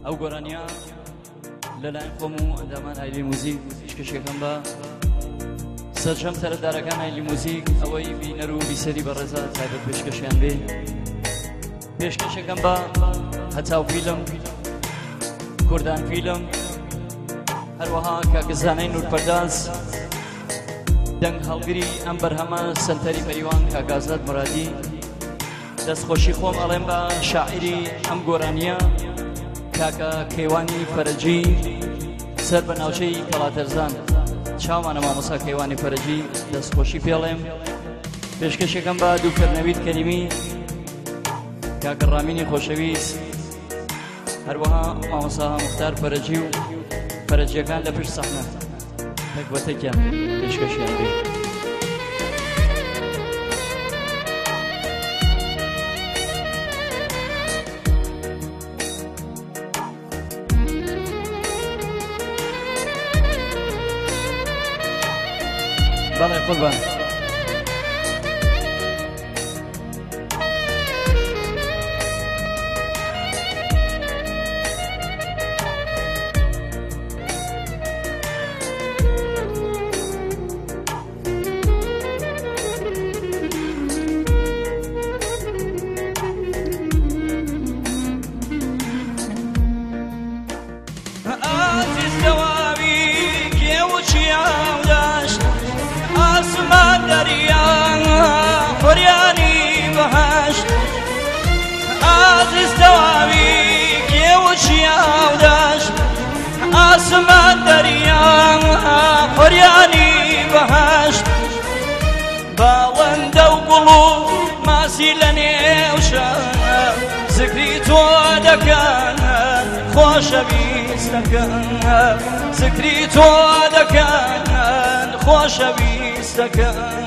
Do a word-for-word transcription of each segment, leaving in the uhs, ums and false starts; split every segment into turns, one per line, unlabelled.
ئەو گۆرانیە لەلایەن خۆم و ئەندامان ئایلی موزیک پێشکەشەکەم بە سەرجەم تەرەدارەکان ئایلی موزیک ئەوەی بینەر و بیسەری بەڕێزە تایبەت پێشکەشیان بێ. پێشکەشەکەم بە هەتاو فیلم، کوردان فیلم، هەروەها کاکەزانەی نورپەرداز، دەنگ هەڵگری ئەم بەرهەمە سەنتەری پەیوان کاکازاد مرادی. دەستخۆشی خۆم ئەڵێم بە شاعری ئەم گۆرانیە کاکە کەیوانی فەرەجی سەر بە ناوچەی کەڵاتەرزان، چاوانە مامۆستا کەیوانی فەرەجی، دەستخۆشی پێڵێم. پێشکەشەکەم بە دووکەرنەوید کەریمی، کاکە ڕامینی خۆشەویست، هەروەها مامۆستا موختار فەرەجی و فەرەجیەکان لە پشت سەحنە تەک بە تەکیان پێشکەشیان بێ. بەڵێ قوربان.
ئاسمان دەریان خۆریانی بەهەشت، باڵندە و گوڵ و ماسی لە نێو شار، زگری تۆ دەکەن خۆشەویستەکەن، زگری تۆ دەکەن خۆشەویستەکەن.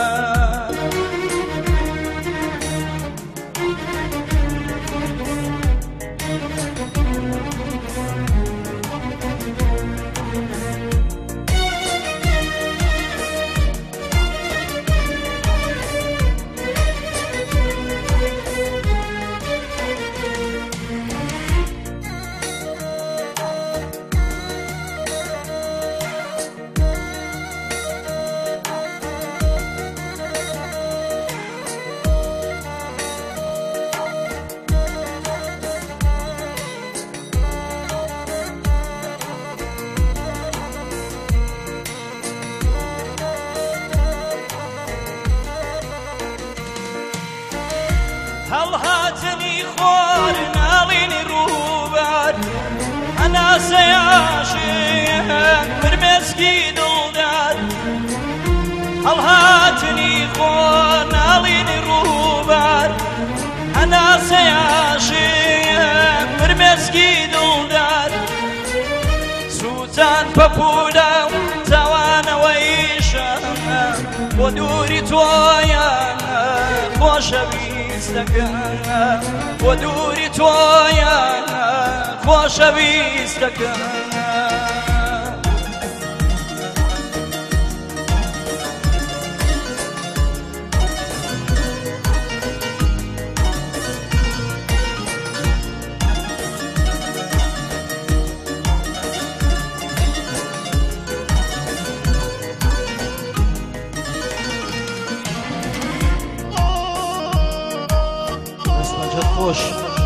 هەڵهاتنی خۆر ناڵینی ڕووبار، هەناسەی عاشق فرمێسکی دڵدار، هەڵهاتنی خۆر ناڵینی ڕووبار، هەناسەی عاشق فرمێسکی دڵدار، سووتان پەپوولە و تاوانەوەی شەم بۆ دووری تۆیان خۆشەویستەکەن، بۆ دووری تۆیان خۆشەویستەکەن.
خۆش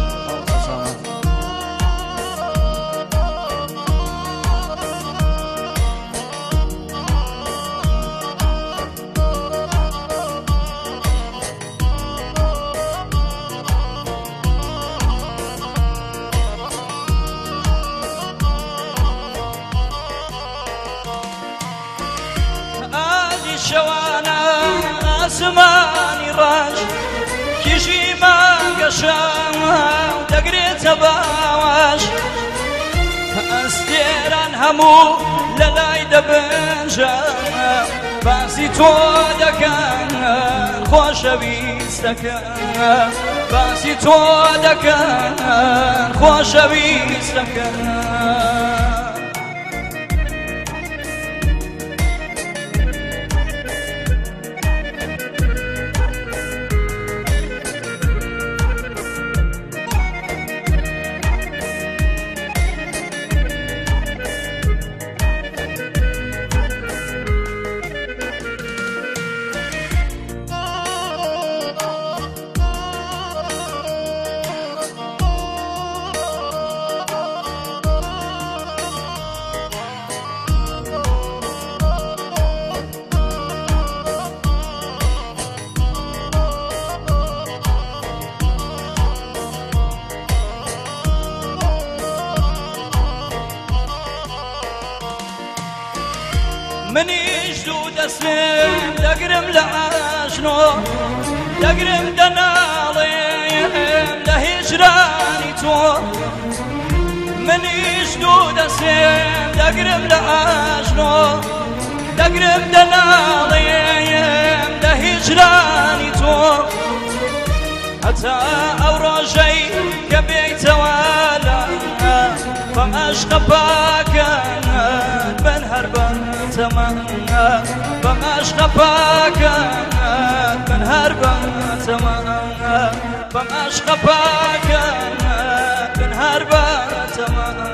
ئادی شەوانە ئاسمانی ڕاش، کیژی مانگەشەم دەگرێتە باوەش، ئەستێران هەموو لە لای دەبنجەم، باسی تۆ دەکەن خۆشەویستەکەن، باسی تۆ دەکەن خۆشەویستەکەن. منیش دوو دەستێم دەگرم لە ئاشنۆ دەگرم دەناڵێم لە هێژرانی تۆ منیش دوو دەستێم دەگرم لە ئاشنۆ دەگرم دەناڵێم لە هێژرانی تۆ هەتا ئەو ڕۆژەی کە بێیتەوە لە بەم عەشقە پاکەت بن هەر بە تەمەن بەم عەشقە پاکەت بن هەر بە تەمەن بەم عەشقە پاکەت بن هەر بە تەمەن